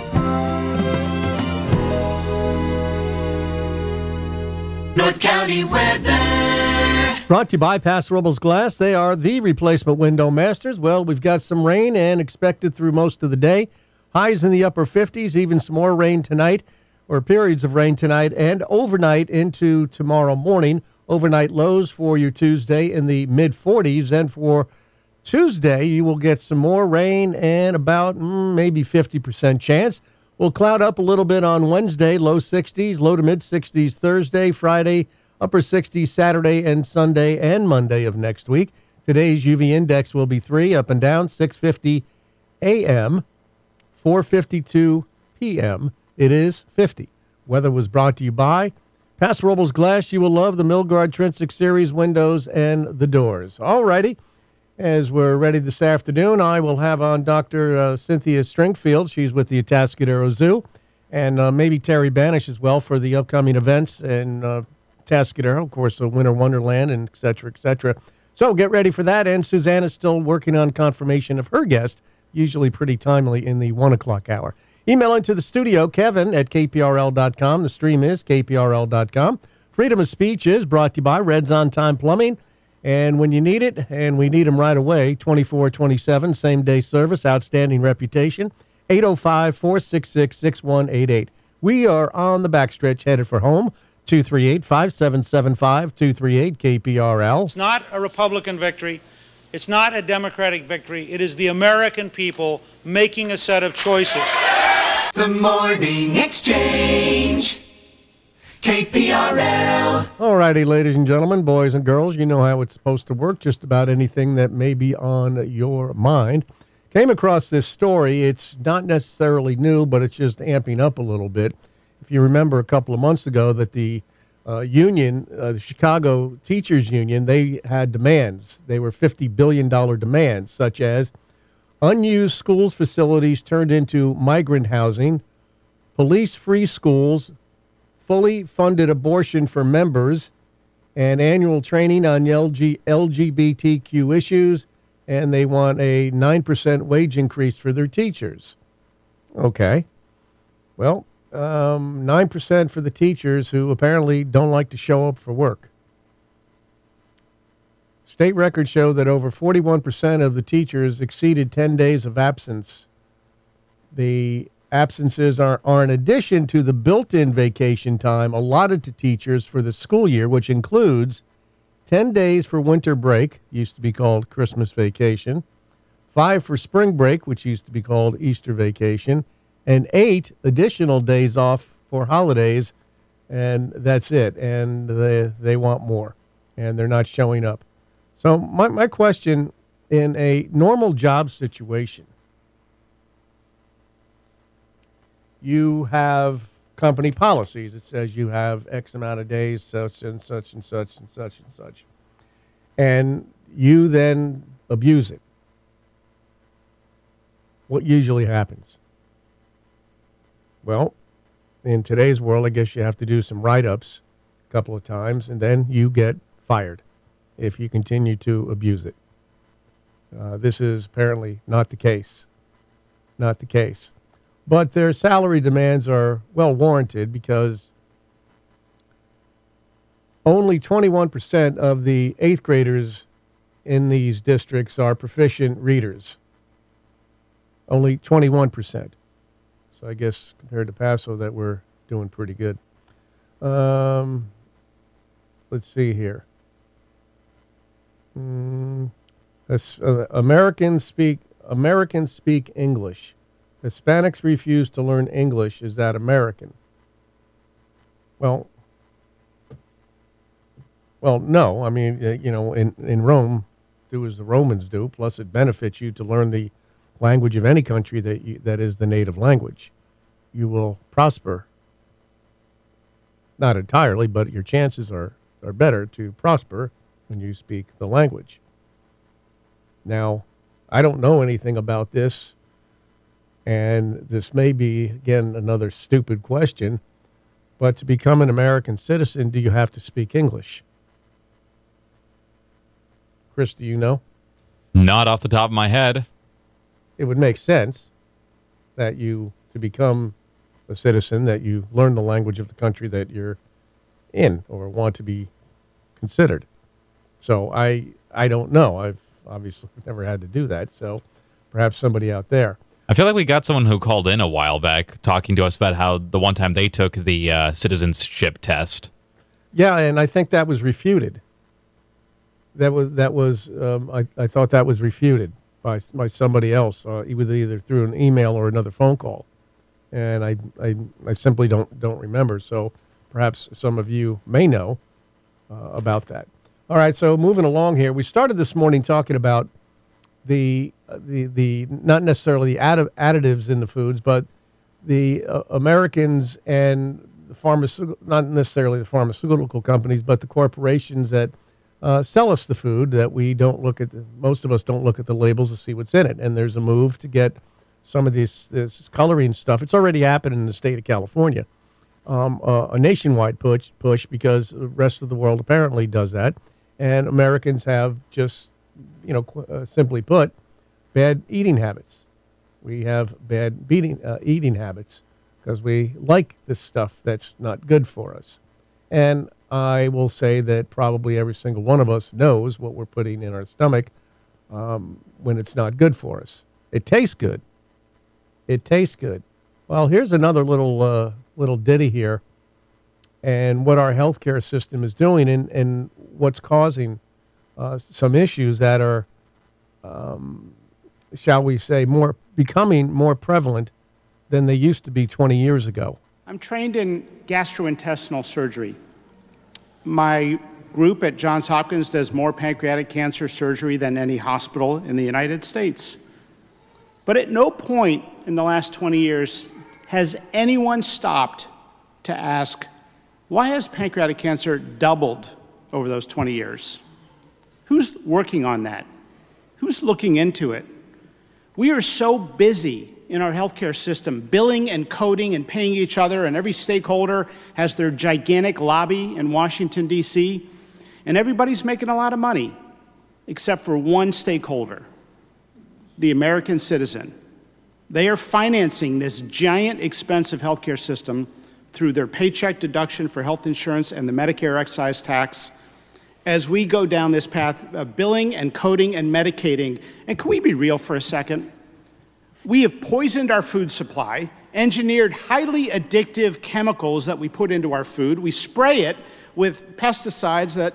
North County weather. Brought to you by Paso Robles Glass. They are the replacement window masters. Well, we've got some rain and expected through most of the day. Highs in the upper 50s, even some more rain tonight, or periods of rain tonight and overnight into tomorrow morning. Overnight lows for your Tuesday in the mid-40s. And for Tuesday, you will get some more rain and about maybe 50% chance. We'll cloud up a little bit on Wednesday, low 60s, low to mid-60s Thursday, Friday, upper 60s Saturday and Sunday and Monday of next week. Today's UV index will be 3 up and down, 6:50 a.m., 4:52 p.m. It is 50. Weather was brought to you by Paso Robles Glass. You will love the Milgard Trinsic Series windows and the doors. All righty. As we're ready this afternoon, I will have on Dr. Cynthia Stringfield. She's with the Atascadero Zoo. And maybe Terry Banish as well for the upcoming events in Atascadero, of course, the Winter Wonderland, and et cetera, et cetera. So get ready for that. And Susanna's still working on confirmation of her guest, usually pretty timely in the 1 o'clock hour. Email into the studio, Kevin at KPRL.com. The stream is KPRL.com. Freedom of Speech is brought to you by Reds On Time Plumbing. And when you need it, and we need them right away, 24/27, same-day service, outstanding reputation, 805-466-6188. We are on the backstretch headed for home. 238-5775, 238 KPRL. It's not a Republican victory. It's not a Democratic victory. It is the American people making a set of choices. The Morning Exchange. KPRL. All righty, ladies and gentlemen, boys and girls, you know how it's supposed to work. Just about anything that may be on your mind. Came across this story. It's not necessarily new, but it's just amping up a little bit. If you remember a couple of months ago that the union, the Chicago Teachers Union, they had demands. They were $50 billion demands, such as unused schools facilities turned into migrant housing, police-free schools, fully funded abortion for members, and annual training on LGBTQ issues, and they want a 9% wage increase for their teachers. Okay. Well, 9% for the teachers who apparently don't like to show up for work. State records show that over 41% of the teachers exceeded 10 days of absence. The absences are in addition to the built-in vacation time allotted to teachers for the school year, which includes 10 days for winter break, used to be called Christmas vacation, 5 for spring break, which used to be called Easter vacation, and 8 additional days off for holidays, and that's it. And they want more, and they're not showing up. So my question, in a normal job situation, you have company policies. It says you have X amount of days, such and such and such and such and such. And you then abuse it. What usually happens? Well, in today's world, I guess you have to do some write-ups a couple of times, and then you get fired if you continue to abuse it. This is apparently not the case. Not the case. But their salary demands are well warranted, because only 21% of the 8th graders in these districts are proficient readers. Only 21%. So I guess compared to Paso, that we're doing pretty good. Let's see here. Americans speak English. Hispanics refuse to learn English. Is that American? Well, no. I mean, in Rome, do as the Romans do. Plus, it benefits you to learn the language of any country that is the native language. You will prosper. Not entirely, but your chances are better to prosper when you speak the language. Now, I don't know anything about this, and this may be, again, another stupid question, but to become an American citizen, do you have to speak English? Chris, do you know? Not off the top of my head. It would make sense that to become a citizen, that you learn the language of the country that you're in or want to be considered. So I don't know. I've obviously never had to do that, so perhaps somebody out there. I feel like we got someone who called in a while back talking to us about how the one time they took the citizenship test. Yeah, and I think that was refuted. I thought that was refuted by somebody else, either through an email or another phone call, and I simply don't remember. So perhaps some of you may know about that. All right, so moving along here, we started this morning talking about the not necessarily the additives in the foods, but the Americans and the not necessarily the pharmaceutical companies, but the corporations that sell us the food, that we don't look at. Most of us don't look at the labels to see what's in it. And there's a move to get some of this coloring stuff. It's already happened in the state of California. A nationwide push because the rest of the world apparently does that. And Americans have just, simply put, bad eating habits. We have bad eating habits because we like this stuff that's not good for us. And I will say that probably every single one of us knows what we're putting in our stomach when it's not good for us. It tastes good. It tastes good. Well, here's another little ditty here, and what our healthcare system is doing, and what's causing some issues that are, shall we say, becoming more prevalent than they used to be 20 years ago. I'm trained in gastrointestinal surgery. My group at Johns Hopkins does more pancreatic cancer surgery than any hospital in the United States. But at no point in the last 20 years has anyone stopped to ask, why has pancreatic cancer doubled over those 20 years? Who's working on that? Who's looking into it? We are so busy in our healthcare system, billing and coding and paying each other, and every stakeholder has their gigantic lobby in Washington, D.C., and everybody's making a lot of money, except for one stakeholder, the American citizen. They are financing this giant expensive healthcare system through their paycheck deduction for health insurance and the Medicare excise tax as we go down this path of billing and coding and medicating. And can we be real for a second? We have poisoned our food supply, engineered highly addictive chemicals that we put into our food. We spray it with pesticides that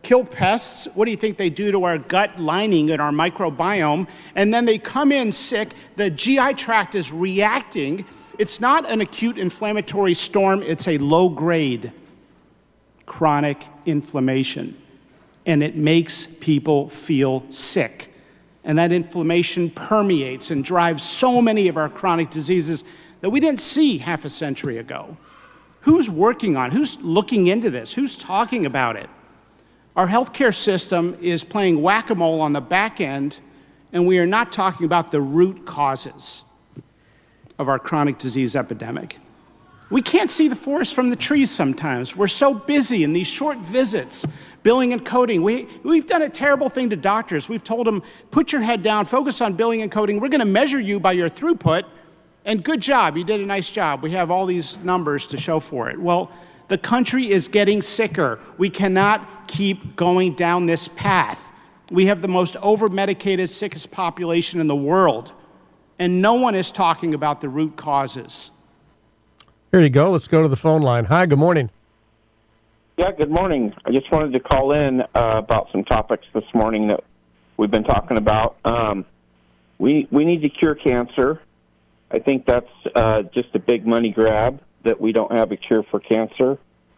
kill pests. What do you think they do to our gut lining and our microbiome? And then they come in sick. The GI tract is reacting. It's not an acute inflammatory storm. It's a low-grade chronic inflammation. And it makes people feel sick. And that inflammation permeates and drives so many of our chronic diseases that we didn't see half a century ago. Who's working on it? Who's looking into this? Who's talking about it? Our healthcare system is playing whack-a-mole on the back end, and we are not talking about the root causes of our chronic disease epidemic. We can't see the forest from the trees sometimes. We're so busy in these short visits, billing and coding. We've done a terrible thing to doctors. We've told them, put your head down, focus on billing and coding. We're going to measure you by your throughput, and good job, you did a nice job. We have all these numbers to show for it. Well, the country is getting sicker. We cannot keep going down this path. We have the most over-medicated, sickest population in the world, and no one is talking about the root causes. Here you go. Let's go to the phone line. Hi, good morning. Yeah, good morning. I just wanted to call in about some topics this morning that we've been talking about. We need to cure cancer. I think that's just a big money grab that we don't have a cure for cancer.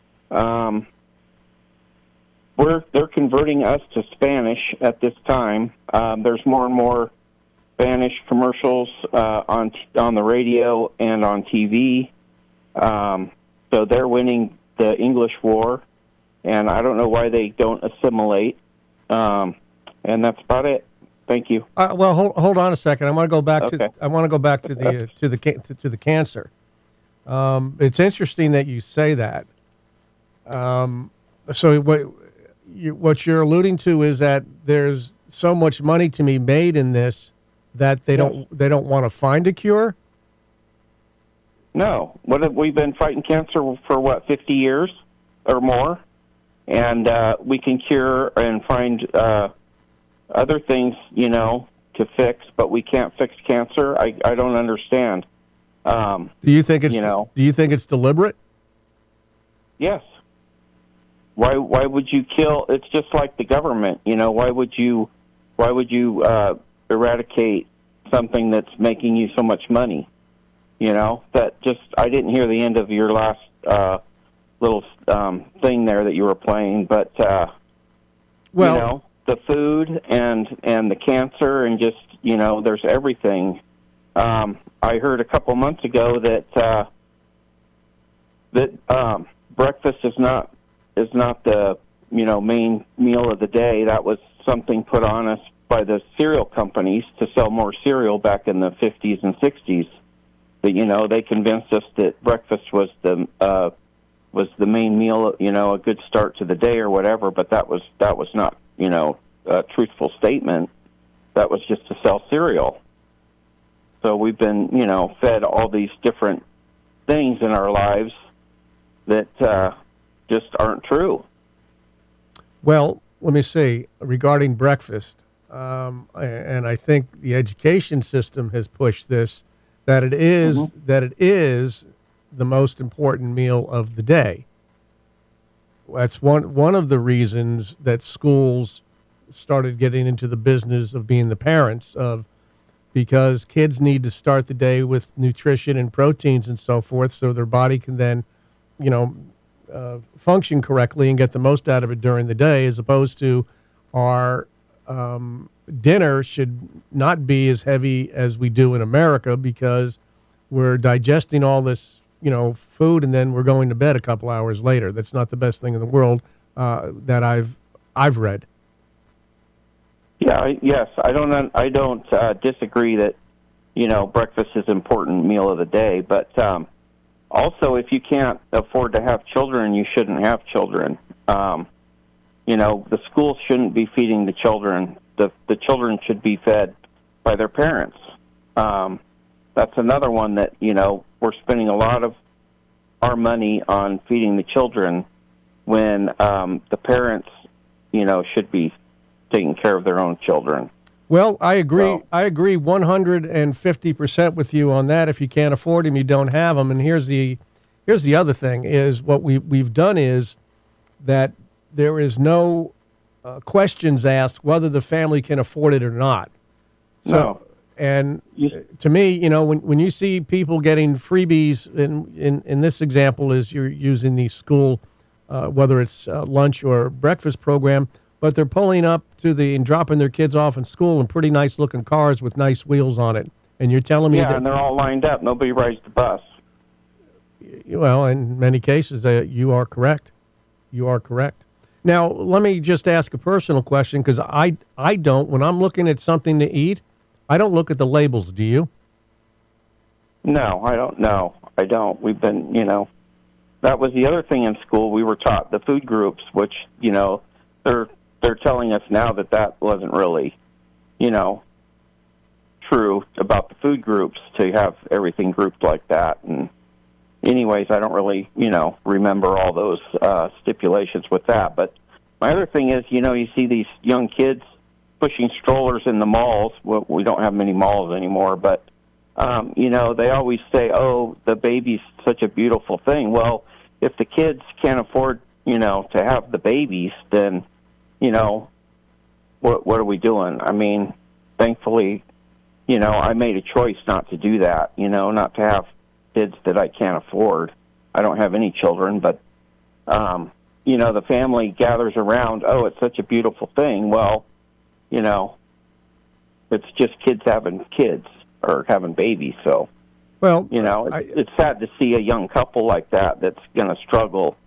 They're converting us to Spanish at this time. There's more and more Spanish commercials on the radio and on TV. So they're winning the English war, and I don't know why they don't assimilate. And that's about it. Thank you. Well, hold on a second. I want to go back Okay. to the cancer. It's interesting that you say that. So what you're alluding to is that there's so much money to be made in this that they don't want to find a cure. No. What have we been fighting cancer for 50 years or more? And we can cure and find other things, to fix, but we can't fix cancer. I don't understand. Do you think it's deliberate? Yes. Why would you kill? It's just like the government, why would you eradicate something that's making you so much money? I didn't hear the end of your last little thing there that you were playing, but the food and the cancer and just there's everything. I heard a couple months ago that breakfast is not the main meal of the day. That was something put on us by the cereal companies to sell more cereal back in the 50s and 60s. That they convinced us that breakfast was the main meal, a good start to the day or whatever. But that was not a truthful statement. That was just to sell cereal. So we've been fed all these different things in our lives that just aren't true. Well, let me see regarding breakfast, and I think the education system has pushed this. That it is the most important meal of the day. That's one of the reasons that schools started getting into the business of being the parents of, because kids need to start the day with nutrition and proteins and so forth, so their body can then, function correctly and get the most out of it during the day, as opposed to our dinner should not be as heavy as we do in America, because we're digesting all this, food, and then we're going to bed a couple hours later. That's not the best thing in the world that I've read. Yeah, yes, I don't disagree that breakfast is an important meal of the day, but also if you can't afford to have children, you shouldn't have children. The schools shouldn't be feeding the children. The children should be fed by their parents. That's another one that, we're spending a lot of our money on feeding the children when the parents, should be taking care of their own children. Well, I agree. I agree 150% with you on that. If you can't afford them, you don't have them. And here's the other thing: is what we've done is that there is no questions asked whether the family can afford it or not. So, No. And to me, when you see people getting freebies, in this example is you're using the school, whether it's lunch or breakfast program, but they're pulling up and dropping their kids off in school in pretty nice looking cars with nice wheels on it. And you're telling me that... Yeah, and they're all lined up. Nobody rides the bus. Well, in many cases, you are correct. You are correct. Now, let me just ask a personal question, because I don't, when I'm looking at something to eat, I don't look at the labels. Do you? No, I don't. No, I don't. We've been, that was the other thing in school. We were taught the food groups, which, they're telling us now that wasn't really, true about the food groups to have everything grouped like that. And anyways, I don't really, remember all those stipulations with that. But my other thing is, you see these young kids pushing strollers in the malls. Well, we don't have many malls anymore, but, they always say, oh, the baby's such a beautiful thing. Well, if the kids can't afford, to have the babies, then, what are we doing? I mean, thankfully, I made a choice not to do that, not to have kids that I can't afford. I don't have any children, but, the family gathers around, oh, it's such a beautiful thing. Well, it's just kids having kids or having babies. So, well, it's sad to see a young couple like that that's going to struggle,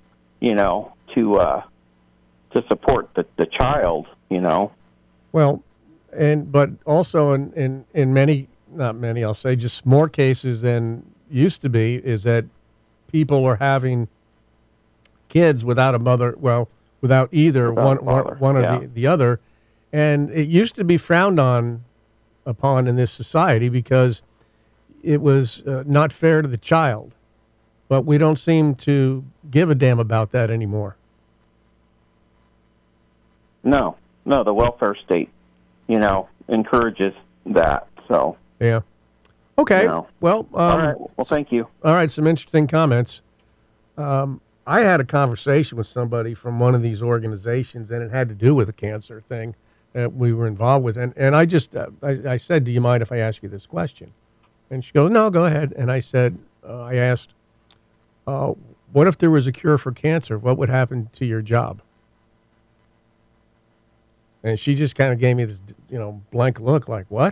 to support the child, Well, but also in many, not many, I'll say just more cases than used to be, is that people are having kids without a mother, without either one or the other. And it used to be frowned upon in this society because it was not fair to the child. But we don't seem to give a damn about that anymore. No, the welfare state, encourages that. So yeah, okay. Well, all right. Well, thank you. All right, some interesting comments. I had a conversation with somebody from one of these organizations, and it had to do with a cancer thing that we were involved with. And I just I said, "Do you mind if I ask you this question?" And she goes, "No, go ahead." And I said, I asked, "What if there was a cure for cancer? What would happen to your job?" And she just kind of gave me this, blank look like, what?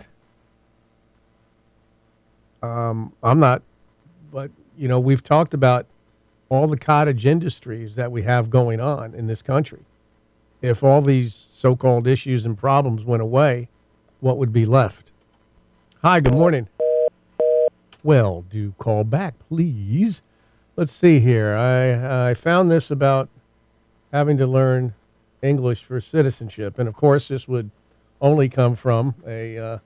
I'm not, but, we've talked about all the cottage industries that we have going on in this country. If all these so-called issues and problems went away, what would be left? Hi, good morning. Well, do call back, please. Let's see here. I found this about having to learn English for citizenship. And, of course, this would only come from a,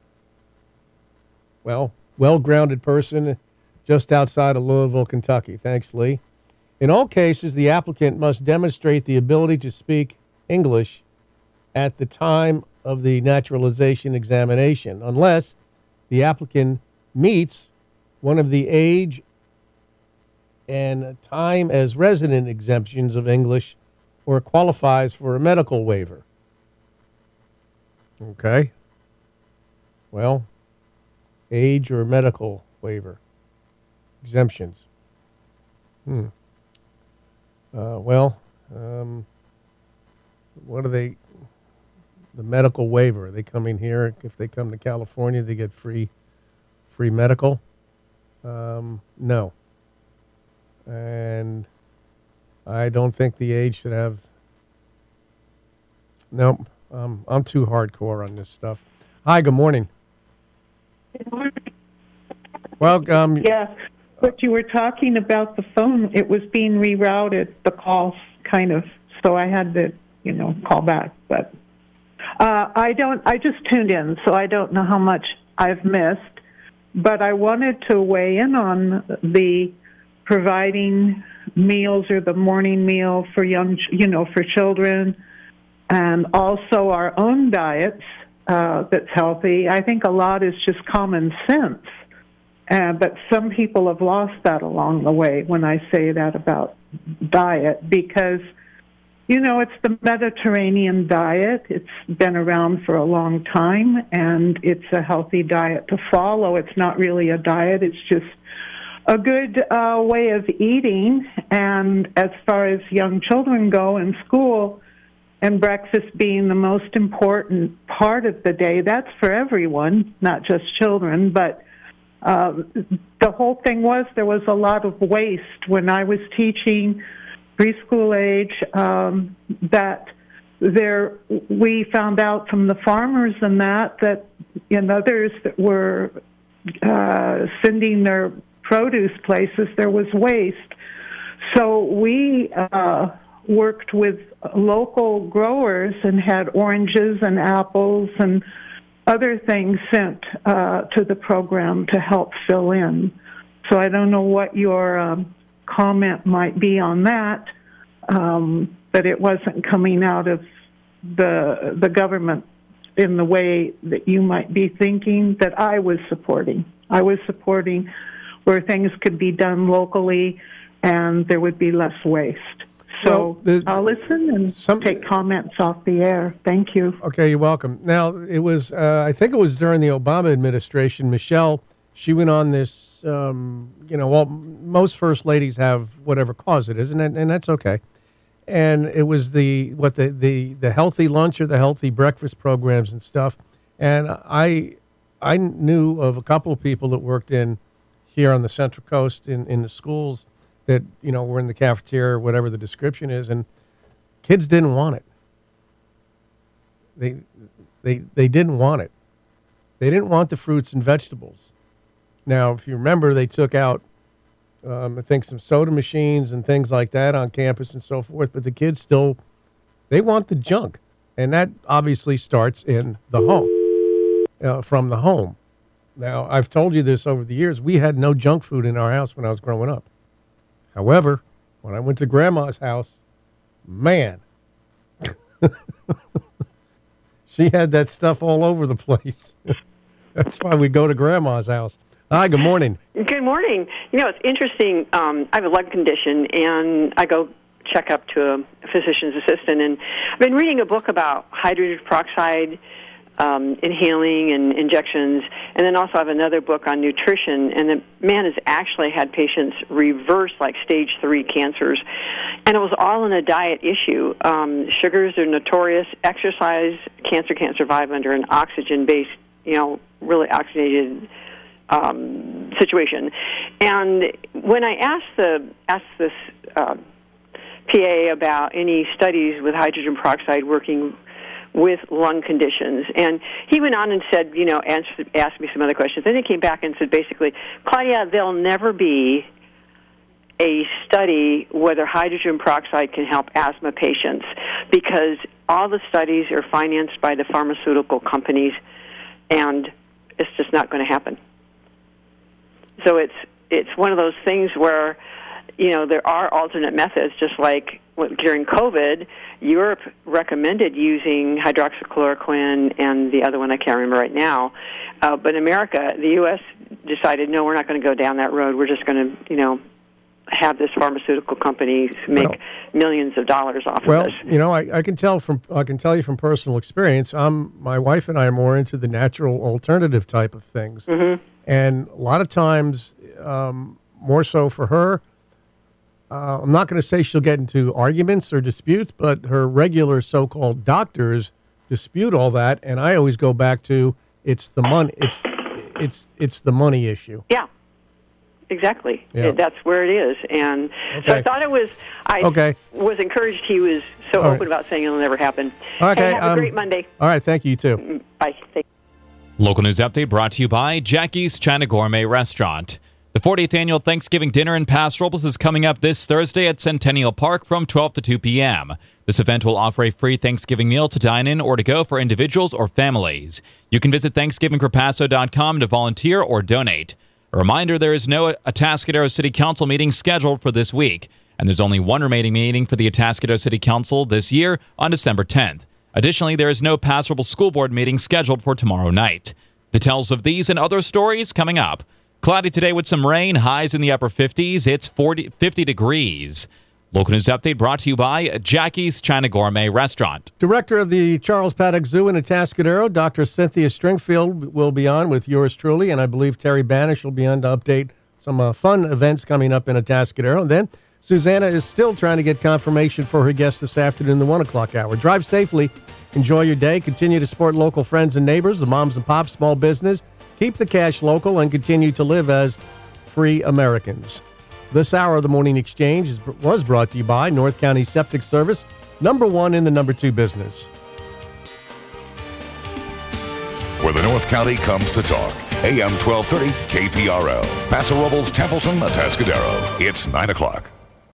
well-grounded person just outside of Louisville, Kentucky. Thanks, Lee. In all cases, the applicant must demonstrate the ability to speak English at the time of the naturalization examination, unless the applicant meets one of the age and time as resident exemptions of English or qualifies for a medical waiver. Okay. Well, age or medical waiver. Exemptions. What are they? The medical waiver. Are they coming here? If they come to California, they get free medical? No. And I don't think the age should have. Nope. I'm too hardcore on this stuff. Hi, good morning. Good morning. Well, yeah, what you were talking about the phone, it was being rerouted, the calls kind of, so I had to, call back. But I just tuned in, so I don't know how much I've missed. But I wanted to weigh in on the providing meals or the morning meal for for children, and also our own diets that's healthy. I think a lot is just common sense, but some people have lost that along the way when I say that about diet, because It's the Mediterranean diet. It's been around for a long time, and it's a healthy diet to follow. It's not really a diet. It's just a good way of eating. And as far as young children go in school, and breakfast being the most important part of the day, that's for everyone, not just children. But the whole thing was there was a lot of waste when I was teaching preschool age, that we found out from the farmers and that in others that were sending their produce places, there was waste. So we worked with local growers and had oranges and apples and other things sent to the program to help fill in. So I don't know what your comment might be on that, but it wasn't coming out of the government in the way that you might be thinking that I was supporting. I was supporting where things could be done locally and there would be less waste. So I'll listen and take comments off the air. Thank you. Okay, you're welcome. Now, it was, I think it was during the Obama administration, Michelle, she went on this, most first ladies have whatever cause it is, and that's okay. And it was the healthy lunch or the healthy breakfast programs and stuff. And I knew of a couple of people that worked here on the Central Coast in the schools that, were in the cafeteria or whatever the description is, and kids didn't want it. They didn't want it. They didn't want the fruits and vegetables. Now, if you remember, they took out, I think, some soda machines and things like that on campus and so forth, but the kids they want the junk. And that obviously starts in the home, from the home. Now, I've told you this over the years. We had no junk food in our house when I was growing up. However, when I went to Grandma's house, man, she had that stuff all over the place. That's why we go to Grandma's house. Hi, good morning. Good morning. It's interesting. I have a lung condition, and I go check up to a physician's assistant, and I've been reading a book about hydrogen peroxide inhaling and injections, and then also I have another book on nutrition, and the man has actually had patients reverse stage 3 cancers, and it was all in a diet issue. Sugars are notorious. Exercise, cancer can't survive under an oxygen-based, really oxygenated situation. And when I asked this PA about any studies with hydrogen peroxide working with lung conditions, and he went on and said, asked me some other questions. Then he came back and said, basically, Claudia, there'll never be a study whether hydrogen peroxide can help asthma patients because all the studies are financed by the pharmaceutical companies, and it's just not going to happen. So it's one of those things where, there are alternate methods, just like during COVID, Europe recommended using hydroxychloroquine and the other one I can't remember right now. But in America, the U.S. decided, no, we're not going to go down that road. We're just going to, have this pharmaceutical companies make millions of dollars off of this. I can tell you from personal experience. My wife and I are more into the natural alternative type of things, and a lot of times, more so for her. I'm not going to say she'll get into arguments or disputes, but her regular so-called doctors dispute all that, and I always go back to it's the money. It's the money issue. Yeah. Exactly. Yeah. That's where it is. And so I thought I was encouraged he was so open about saying it'll never happen. Okay. Hey, have a great Monday. All right. Thank you, too. Bye. Local news update brought to you by Jackie's China Gourmet Restaurant. The 40th annual Thanksgiving dinner in Paso Robles is coming up this Thursday at Centennial Park from 12 to 2 p.m. This event will offer a free Thanksgiving meal to dine in or to go for individuals or families. You can visit ThanksgivingForPaso.com to volunteer or donate. A reminder, there is no Atascadero City Council meeting scheduled for this week, and there's only one remaining meeting for the Atascadero City Council this year on December 10th. Additionally, there is no Paso Robles School Board meeting scheduled for tomorrow night. Details of these and other stories coming up. Cloudy today with some rain, highs in the upper 50s. It's 50 degrees. Local News Update brought to you by Jackie's China Gourmet Restaurant. Director of the Charles Paddock Zoo in Atascadero, Dr. Cynthia Stringfield, will be on with yours truly, and I believe Terry Banish will be on to update some fun events coming up in Atascadero. And then Susanna is still trying to get confirmation for her guest this afternoon, the 1 o'clock hour. Drive safely. Enjoy your day. Continue to support local friends and neighbors, the moms and pops, small business. Keep the cash local and continue to live as free Americans. This hour of the Morning Exchange was brought to you by North County Septic Service, #1 in the #2 business. Where the North County comes to talk. AM 1230 KPRL. Paso Robles, Templeton, Atascadero. It's 9 o'clock.